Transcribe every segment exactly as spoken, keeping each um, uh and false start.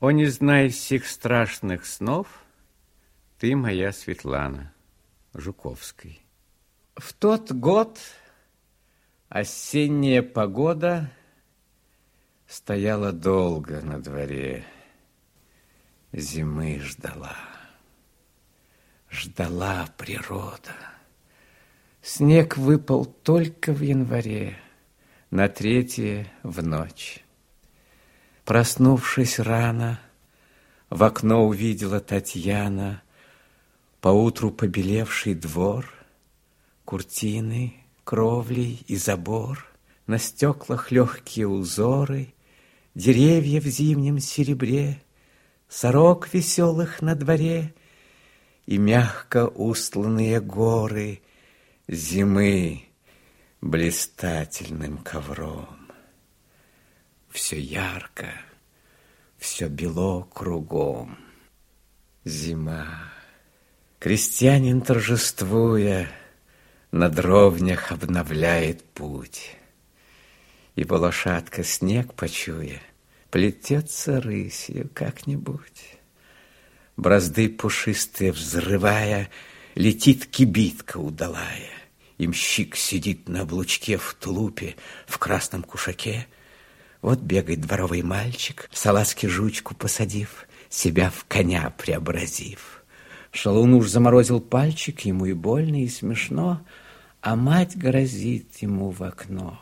О, не знай сих страшных снов, ты моя Светлана. Жуковский. В тот год осенняя погода стояла долго на дворе. Зимы ждала. Ждала природа. Снег выпал только в январе, на третье в ночь. Проснувшись рано, в окно увидела Татьяна поутру побелевший двор, куртины, кровли и забор, на стеклах легкие узоры, деревья в зимнем серебре, сорок веселых на дворе и мягко устланные горы зимы блистательным ковром. Все ярко, все бело кругом. Зима. Крестьянин, торжествуя, на дровнях обновляет путь. Ибо лошадка, снег почуя, плетется рысью как-нибудь. Бразды пушистые взрывая, летит кибитка удалая. Имщик сидит на облучке в тулупе, в красном кушаке. Вот бегает дворовый мальчик, в салазке жучку посадив, себя в коня преобразив. Шалун уж заморозил пальчик, ему и больно, и смешно, а мать грозит ему в окно.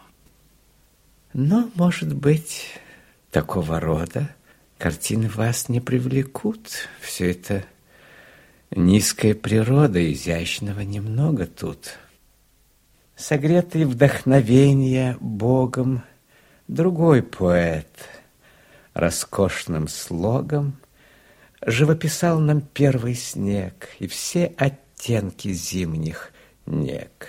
Но, может быть, такого рода картины вас не привлекут. Все это низкая природа, изящного немного тут. Согретый вдохновения Богом, другой поэт роскошным слогом живописал нам первый снег и все оттенки зимних нег.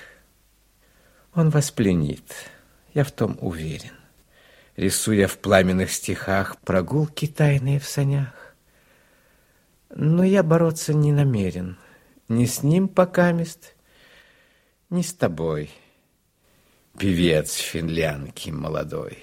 Он вас пленит, я в том уверен, рисуя в пламенных стихах прогулки тайные в санях. Но я бороться не намерен ни с ним покамест, ни с тобой, певец финлянки молодой.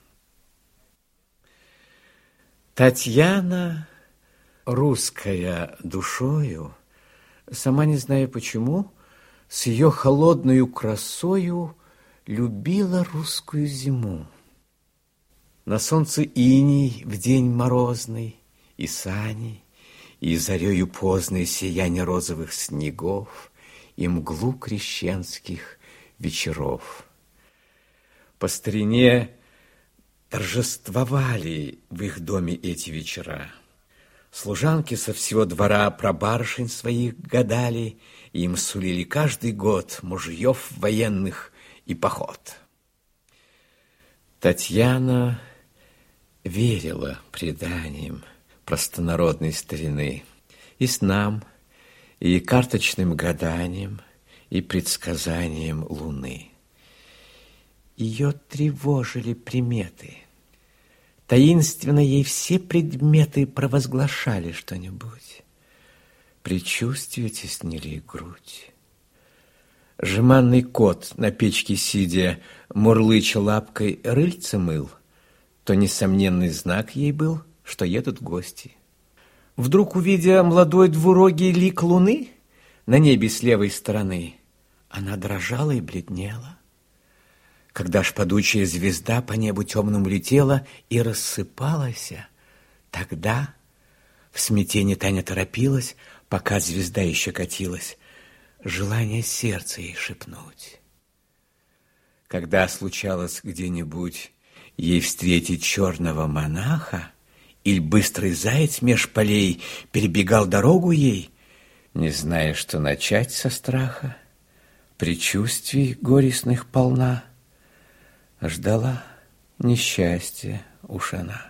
Татьяна, русская душою, сама не знаю почему, с ее холодною красою любила русскую зиму. На солнце иней в день морозный, и сани, и зарею поздной сияние розовых снегов, и мглу крещенских вечеров. По старине торжествовали в их доме эти вечера. Служанки со всего двора про барышень своих гадали, и им сулили каждый год мужьев военных и поход. Татьяна верила преданиям простонародной старины, и снам, и карточным гаданиям, и предсказаниям луны. Ее тревожили приметы. Таинственно ей все предметы провозглашали что-нибудь. Предчувствия теснили грудь. Жеманный кот, на печке сидя, мурлыча лапкой рыльце мыл, то несомненный знак ей был, что едут гости. Вдруг, увидя молодой двурогий лик луны на небе с левой стороны, она дрожала и бледнела. Когда ж падучая звезда по небу темному летела и рассыпалась, тогда в смятении Таня торопилась, пока звезда еще катилась, желание сердца ей шепнуть. Когда случалось где-нибудь ей встретить черного монаха, или быстрый заяц меж полей перебегал дорогу ей, не зная, что начать со страха, предчувствий горестных полна, ждала несчастья уж она.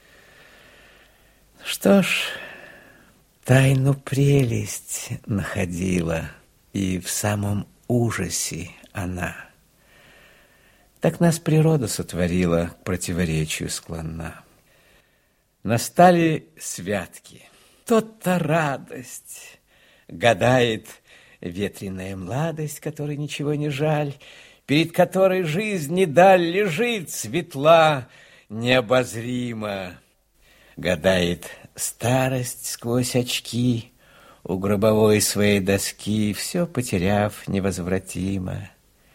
Что ж, тайну прелесть находила, и в самом ужасе она. Так нас природа сотворила, к противоречию склонна. Настали святки. То-то радость. Гадает ветреная младость, которой ничего не жаль, перед которой жизнь не даль лежит светла, необозрима. гадает старость сквозь очки, у гробовой своей доски, все потеряв невозвратимо.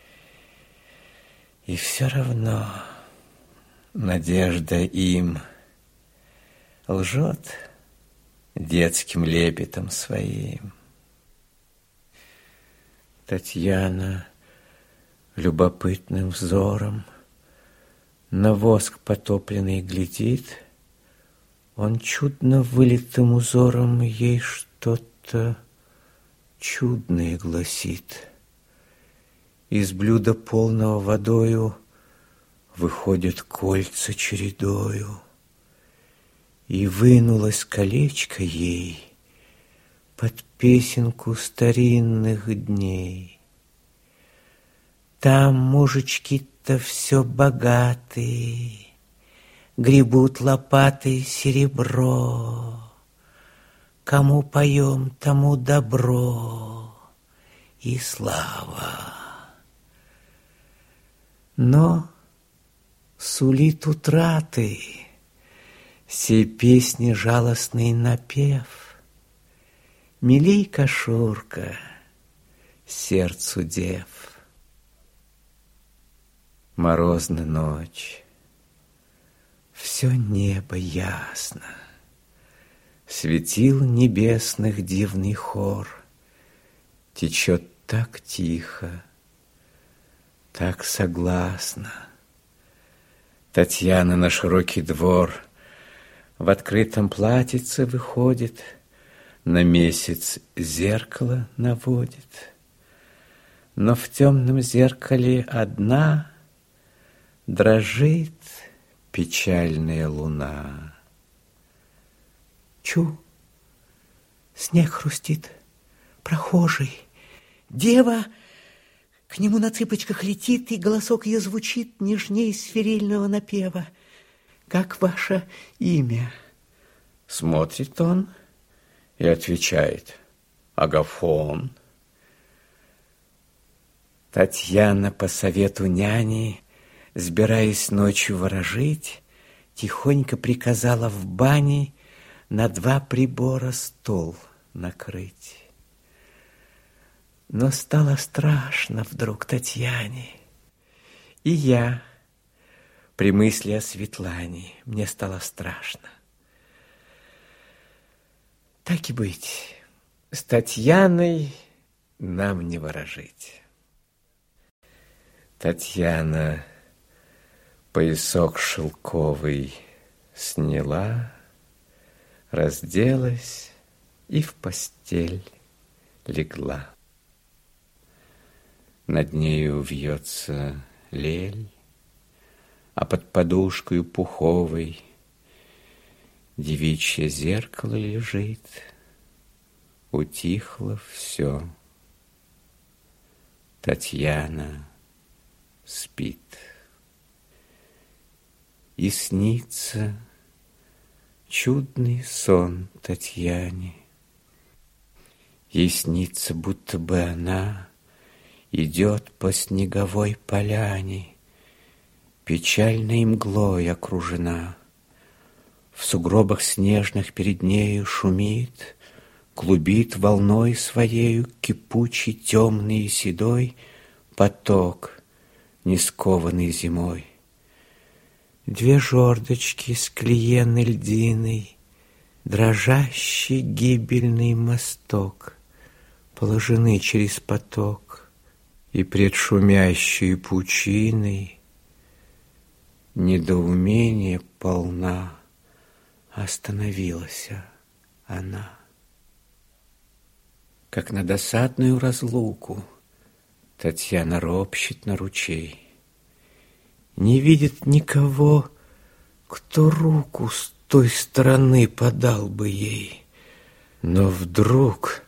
И все равно надежда им лжет детским лепетом своим. Татьяна любопытным взором на воск потопленный глядит, он чудно вылитым узором ей что-то чудное гласит. Из блюда полного водою выходят кольца чередою, и вынулось колечко ей под песенку старинных дней. Там мужички-то все богатые, гребут лопатой серебро. Кому поем, тому добро и слава. Но сулит утраты сей песни жалостный напев. Милей кошурка сердцу дев. Морозна ночь, все небо ясно, светил небесных дивный хор течет так тихо, так согласно. Татьяна на широкий двор в открытом платьице выходит, на месяц зеркало наводит. Но в темном зеркале одна дрожит печальная луна. Чу, снег хрустит, прохожий. Дева к нему на цыпочках летит, и голосок ее звучит нежней свирельного напева. Как ваше имя? Смотрит он и отвечает: Агафон. Татьяна по совету няни, сбираясь ночью ворожить, тихонько приказала в бане на два прибора стол накрыть. Но стало страшно вдруг Татьяне, и я при мысли о Светлане мне стало страшно. Так и быть, с Татьяной нам не ворожить. Татьяна поясок шелковый сняла, разделась и в постель легла. Над нею вьется лель, а под подушкою пуховой девичье зеркало лежит. Утихло все. Татьяна спит. И снится чудный сон Татьяне. Ей снится, будто бы она идет по снеговой поляне, печальной мглой окружена. В сугробах снежных перед нею шумит, клубит волной своею кипучий, темный и седой поток, не скованный зимой. Две жердочки склеены льдиной, дрожащий гибельный мосток положены через поток, и пред шумящей пучиной недоумение полна остановилась она. Как на досадную разлуку Татьяна ропщет на ручей, не видит никого, кто руку с той стороны подал бы ей. Но вдруг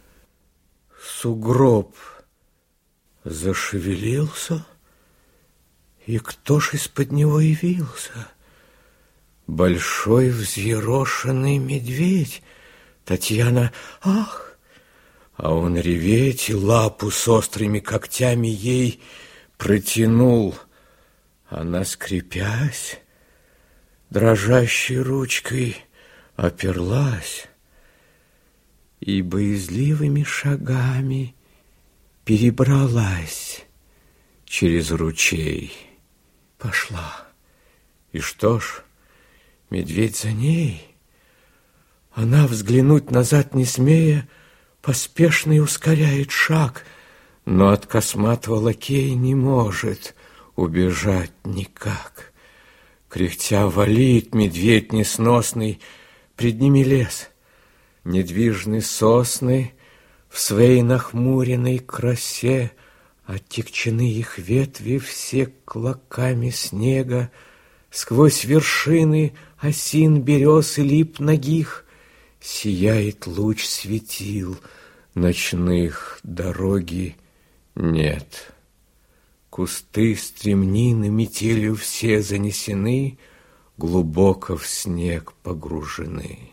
сугроб зашевелился, и кто ж из-под него явился? Большой взъерошенный медведь. Татьяна: ах! А он реветь и лапу с острыми когтями ей протянул. Она, скрипясь, дрожащей ручкой оперлась и боязливыми шагами перебралась через ручей. Пошла. И что ж, медведь за ней. Она, взглянуть назад не смея, поспешно и ускоряет шаг, но от косматого лакея не может убежать никак. Кряхтя валит медведь несносный, пред ними лес. Недвижны сосны в своей нахмуренной красе, оттекчены их ветви все клоками снега, сквозь вершины осин, берез и лип нагих сияет луч светил ночных, дороги нет. Кусты стремнины метелью все занесены, глубоко в снег погружены.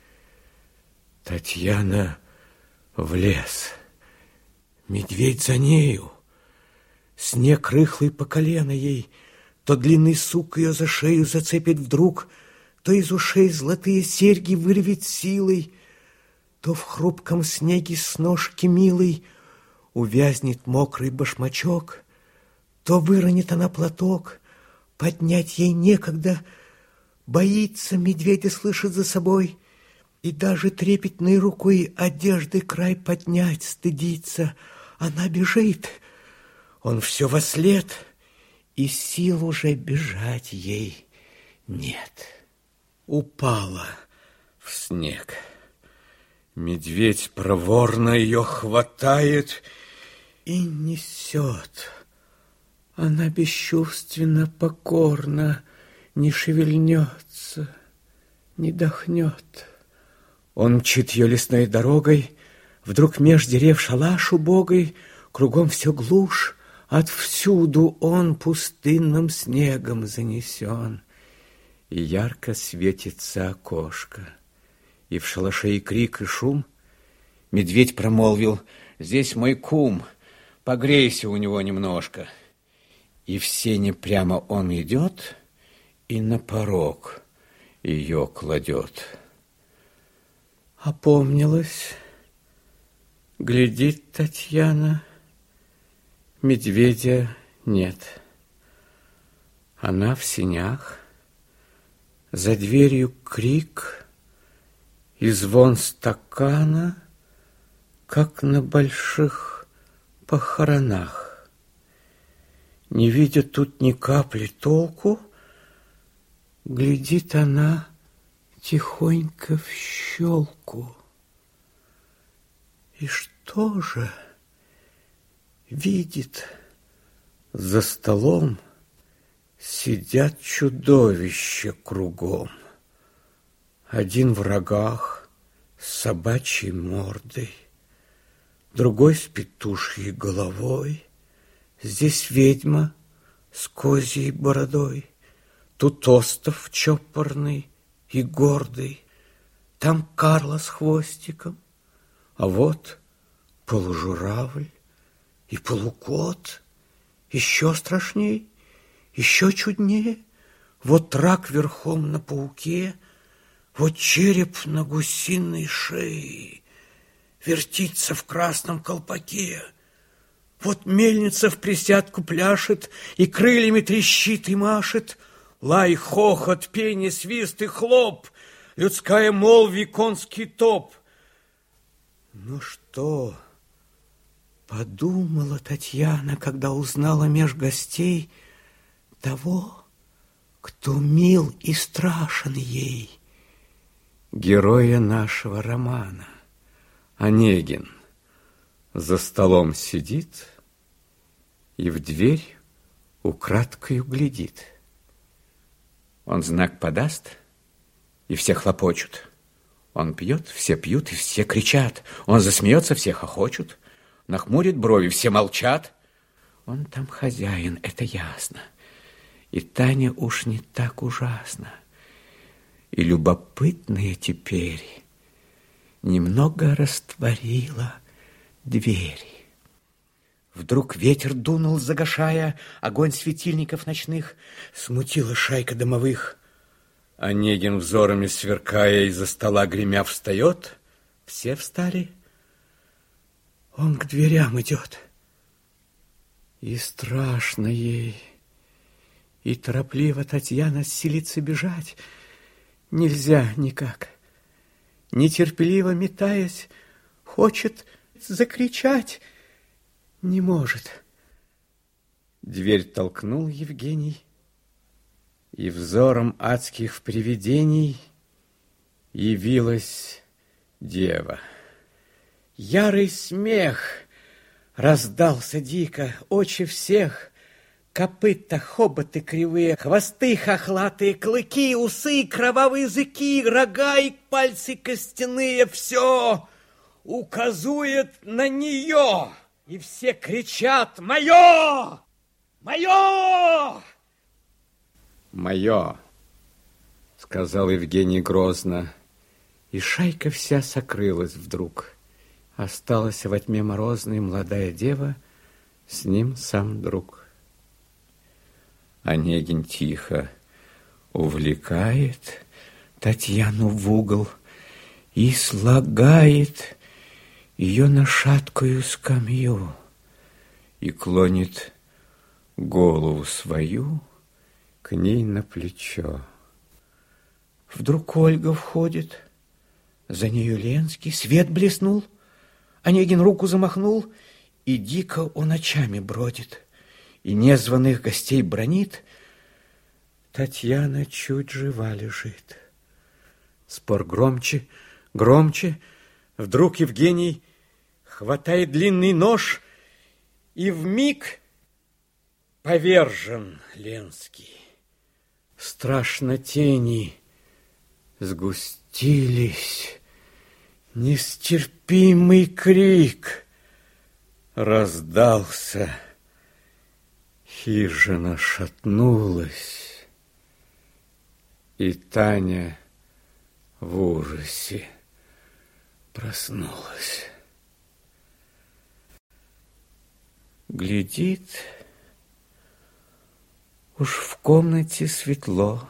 Татьяна в лес, медведь за нею, снег рыхлый по колено ей, то длинный сук ее за шею зацепит вдруг, то из ушей золотые серьги вырвет силой, то в хрупком снеге с ножки милой увязнет мокрый башмачок, то выронит она платок, поднять ей некогда, боится, медведя слышит за собой, и даже трепетной рукой одежды край поднять стыдится. Она бежит, он все вослед, и сил уже бежать ей нет. Упала в снег. Медведь проворно ее хватает и несет. Она бесчувственно, покорно не шевельнется, не дохнет. Он мчит ее лесной дорогой, вдруг меж дерев шалаш убогой, кругом все глушь, отвсюду он пустынным снегом занесен. И ярко светится окошко, и в шалаше и крик, и шум. Медведь промолвил: здесь мой кум, погрейся у него немножко. И в сене прямо он идет и на порог ее кладет. Опомнилась, глядит Татьяна, медведя нет. Она в сенях, за дверью крик и звон стакана, как на больших похоронах. Не видя тут ни капли толку, глядит она тихонько в щелку. И что же видит? За столом сидят чудовища кругом. Один в рогах с собачьей мордой, другой с петушьей головой. Здесь ведьма с козьей бородой, тут остов чопорный и гордый, там Карла с хвостиком, а вот полужуравль и полукот, еще страшней, еще чуднее. Вот рак верхом на пауке, вот череп на гусиной шее, вертится в красном колпаке. Вот мельница в присядку пляшет и крыльями трещит и машет. Лай, хохот, пение, свист и хлоп, людская молвь, конский топ. Ну что подумала Татьяна, когда узнала меж гостей того, кто мил и страшен ей, героя нашего романа? Онегин за столом сидит и в дверь украдкою глядит. Он знак подаст, и все хлопочут. Он пьет, все пьют, и все кричат. Он засмеется, все хохочут. Нахмурит брови, все молчат. Он там хозяин, это ясно. И Таня уж не так ужасна. И любопытная теперь немного растворила дверь. Вдруг ветер дунул, загашая огонь светильников ночных, смутила шайка домовых. Онегин, взорами сверкая, из-за стола гремя встает. Все встали. Он к дверям идет. И страшно ей. И торопливо Татьяна силится бежать. Нельзя никак. Нетерпеливо метаясь, хочет закричать. Не может. Дверь толкнул Евгений, и взором адских привидений явилась дева. Ярый смех раздался дико, очи всех, копыта, хоботы кривые, хвосты хохлатые, клыки, усы, кровавые языки, рога и пальцы костяные, все указует на нее. И все кричат: «Мое! Мое!» «Мое!» — сказал Евгений грозно, и шайка вся сокрылась вдруг. Осталась во тьме морозной молодая дева, с ним сам друг. Онегин тихо увлекает Татьяну в угол и слагает ее на шаткую скамью и клонит голову свою к ней на плечо. Вдруг Ольга входит, за нею Ленский, свет блеснул, Онегин руку замахнул, и дико он очами бродит, и незваных гостей бранит. Татьяна чуть жива лежит. Спор громче, громче. Вдруг Евгений хватает длинный нож, и вмиг повержен Ленский. Страшно тени сгустились, нестерпимый крик раздался, хижина шатнулась, и Таня в ужасе проснулась. Глядит, уж в комнате светло,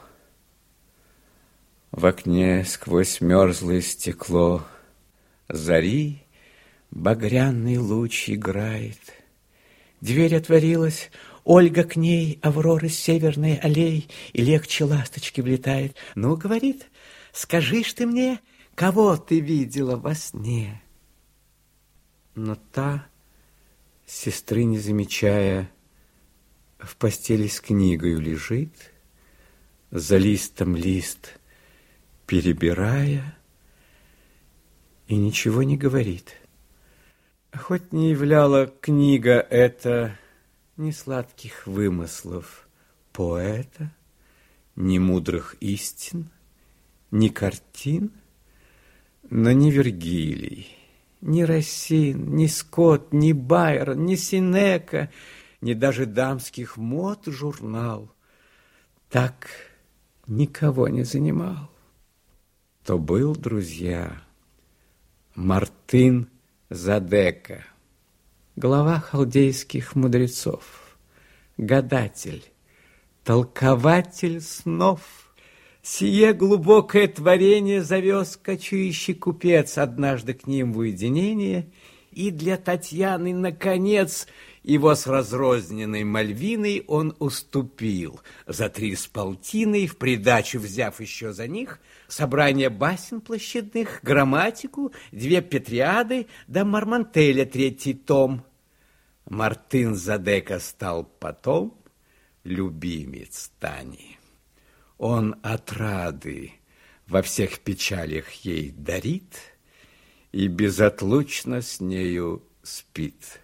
в окне сквозь мерзлое стекло зари багряный луч играет. Дверь отворилась, Ольга к ней, Аврора с северной аллей, и легче ласточки влетает. Ну, говорит, скажи ж ты мне, кого ты видела во сне? Но та, сестры не замечая, в постели с книгою лежит, за листом лист перебирая, и ничего не говорит. Хоть не являла книга эта ни сладких вымыслов поэта, ни мудрых истин, ни картин, но ни Вергилий, ни Рассин, ни Скотт, ни Байрон, ни Сенека, ни даже дамских мод журнал так никого не занимал. То был, друзья, Мартын Задека, глава халдейских мудрецов, гадатель, толкователь снов. Сие глубокое творение завез кочующий купец однажды к ним в уединение, и для Татьяны, наконец, его с разрозненной Мальвиной он уступил за три с полтиной, в придачу взяв еще за них собрание басен площадных, грамматику, две Петриады да Мармонтеля третий том. Мартын Задека стал потом любимец Тани. Он отрады во всех печалях ей дарит и безотлучно с нею спит.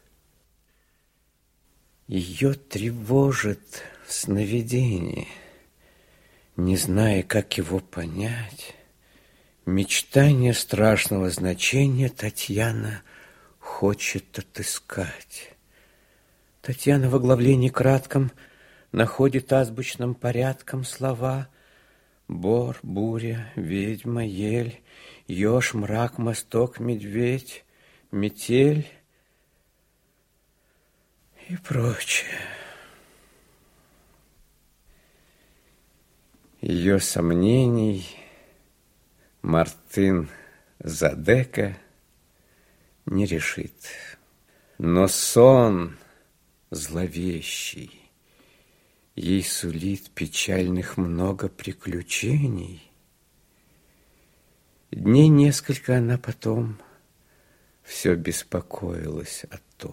Ее тревожит сновидение, не зная, как его понять. Мечтание страшного значения Татьяна хочет отыскать. Татьяна в оглавлении кратком находит азбучным порядком слова: бор, буря, ведьма, ель, еж, мрак, мосток, медведь, метель и прочее. Ее сомнений Мартын Задека не решит. Но сон зловещий ей сулит печальных много приключений. Дней несколько она потом все беспокоилась о том.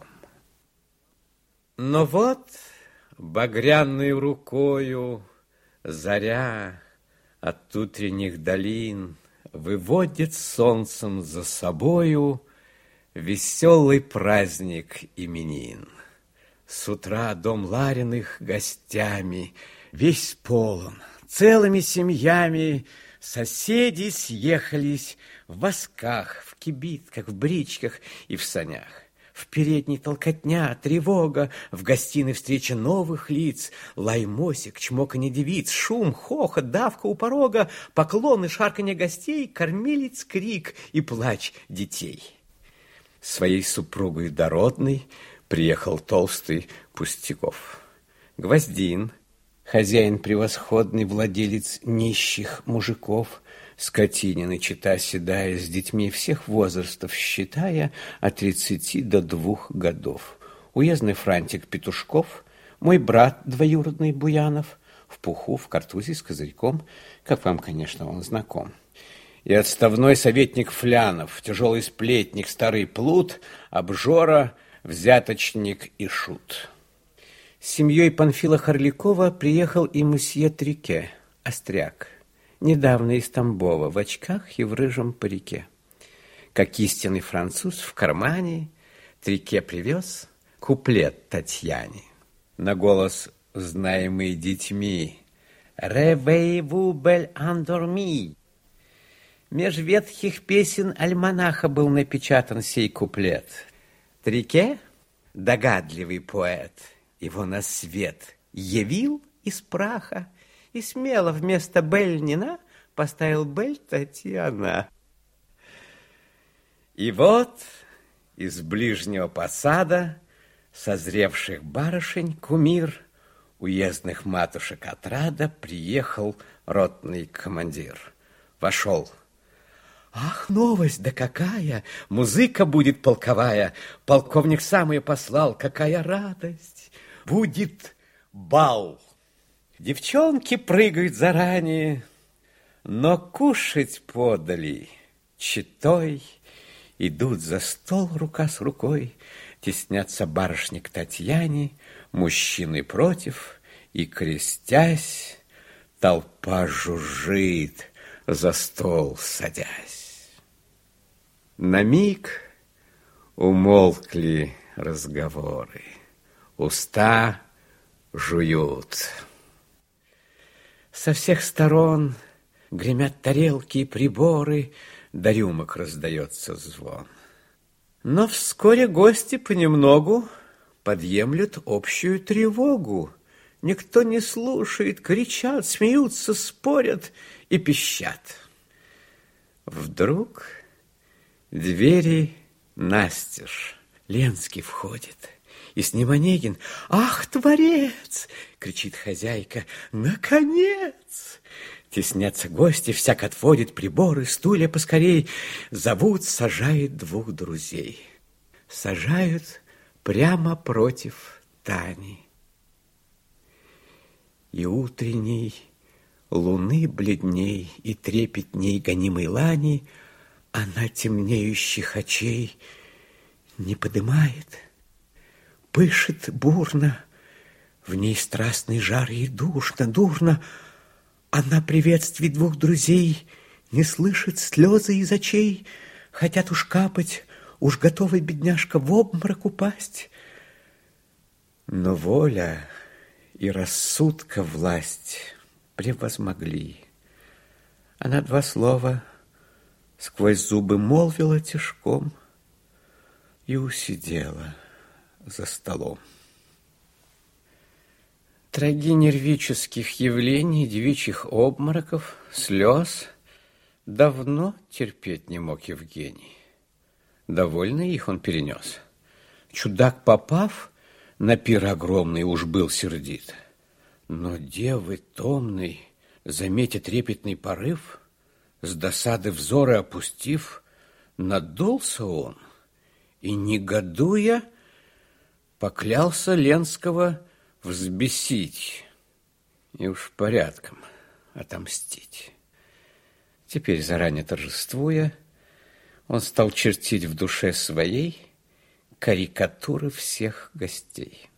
Но вот багряной рукою заря от утренних долин выводит солнцем за собою веселый праздник именин. С утра дом Лариных гостями весь полон, целыми семьями соседи съехались в восках, в кибитках, в бричках и в санях. В передней толкотня, тревога, в гостиной встреча новых лиц, лай мосик, чмоканье девиц, шум, хохот, давка у порога, поклоны, шарканье гостей, кормилиц крик и плач детей. Своей супругой дородной приехал толстый Пустяков. Гвоздин, хозяин превосходный, владелец нищих мужиков, скотинины чета седая, с детьми всех возрастов считая, от тридцати до двух годов. Уездный франтик Петушков, мой брат двоюродный Буянов, в пуху, в картузе с козырьком, как вам, конечно, он знаком. И отставной советник Флянов, тяжелый сплетник, старый плут, обжора, взяточник и шут. С семьей Панфила Харлякова приехал и мусье Трике, остряк, недавно из Тамбова, в очках и в рыжем парике. Как истинный француз в кармане, Трике привез куплет Татьяне. На голос, знаемый детьми, «Réveillez-vous, belle endormie». Меж ветхих песен альманаха был напечатан сей куплет. Трике, догадливый поэт, его на свет явил из праха и смело вместо Бель-Нина поставил Бель-Татьяна. И вот из ближнего посада созревших барышень кумир уездных матушек отрада приехал ротный командир. Вошел. Ах, новость, да какая! Музыка будет полковая. Полковник сам ее послал. Какая радость! Будет бал. Девчонки прыгают заранее, но кушать подали читой. Идут за стол рука с рукой, теснятся барышни к Татьяне, мужчины против, и, крестясь, толпа жужжит, за стол садясь. На миг умолкли разговоры, уста жуют. Со всех сторон гремят тарелки и приборы, до рюмок раздается звон. Но вскоре гости понемногу подъемлют общую тревогу. Никто не слушает, кричат, смеются, спорят и пищат. Вдруг двери настежь, Ленский входит, и с ним Онегин. «Ах, творец!» — кричит хозяйка. «Наконец!» Теснятся гости, всяк отводит приборы, стулья поскорей. Зовут, сажает двух друзей. Сажают прямо против Тани. И утренней луны бледней и трепетней гонимой лани она темнеющих очей не подымает, пышет бурно, в ней страстный жар и душно, дурно. Она приветствий двух друзей не слышит, слезы из очей хотят уж капать, уж готовый бедняжка в обморок упасть. Но воля и рассудка власть превозмогли. Она два слова сквозь зубы молвила тишком и усидела за столом. Траги нервических явлений, девичьих обмороков, слез давно терпеть не мог Евгений. Довольно их он перенес. Чудак, попав на пир огромный, уж был сердит. Но девы томной заметя трепетный порыв, с досады взоры опустив, надулся он и, негодуя, поклялся Ленского взбесить и уж порядком отомстить. Теперь, заранее торжествуя, он стал чертить в душе своей карикатуры всех гостей.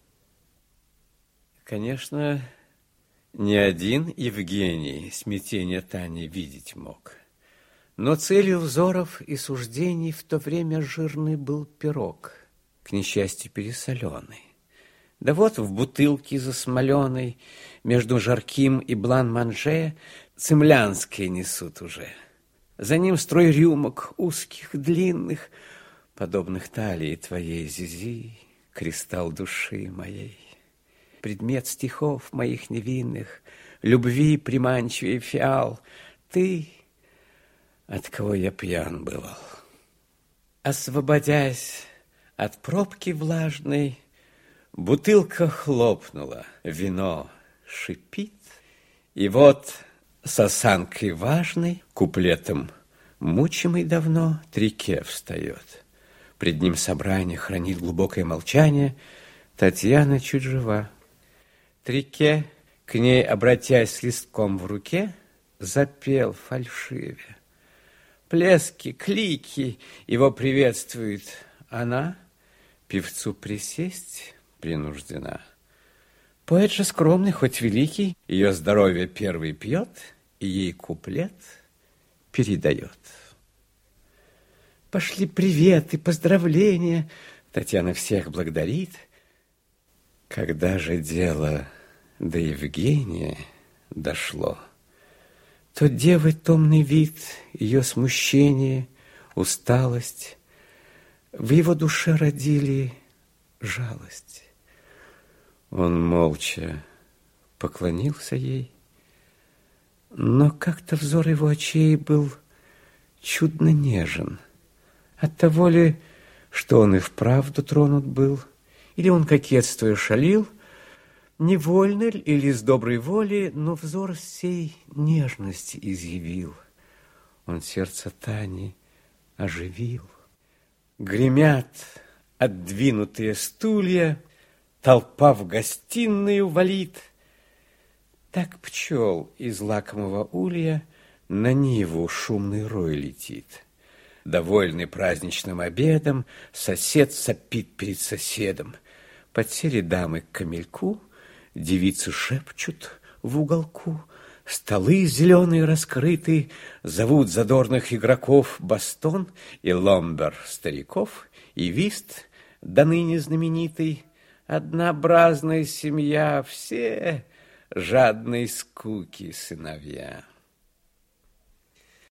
Конечно, ни один Евгений смятение Тани видеть мог, но целью взоров и суждений в то время жирный был пирог, к несчастью пересоленный. Да вот в бутылке засмоленной между Жарким и Блан-Манже цемлянские несут уже. За ним строй рюмок узких, длинных, подобных талии твоей, Зизи, кристалл души моей. Предмет стихов моих невинных, любви приманчивей фиал, ты, от кого я пьян бывал. Освободясь от пробки влажной, бутылка хлопнула, вино шипит, и вот с осанкой важной, куплетом мучимый давно, Трике встает. Пред ним собрание хранит глубокое молчание, Татьяна чуть жива. Трике, к ней обратясь с листком в руке, запел фальшиве. Плески, клики его приветствует. Она певцу присесть принуждена. Поэт же скромный, хоть великий, ее здоровье первый пьет и ей куплет передает. Пошли приветы, поздравления, Татьяна всех благодарит. Когда же дело до Евгения дошло, то девы томный вид, ее смущение, усталость в его душе родили жалость. Он молча поклонился ей, но как-то взор его очей был чудно нежен. Оттого ли, что он и вправду тронут был, или он, кокетствуя, шалил, невольно или с доброй воли, но взор сей нежности изъявил. Он сердце Тани оживил. Гремят отдвинутые стулья, толпа в гостиную валит. Так пчел из лакомого улья на ниву шумный рой летит. Довольный праздничным обедом, сосед сопит перед соседом. Подсели дамы к камельку, девицы шепчут в уголку. Столы зеленые раскрыты, зовут задорных игроков бастон и ломбер стариков, и вист, до ныне знаменитый. Однообразная семья, все жадной скуки сыновья.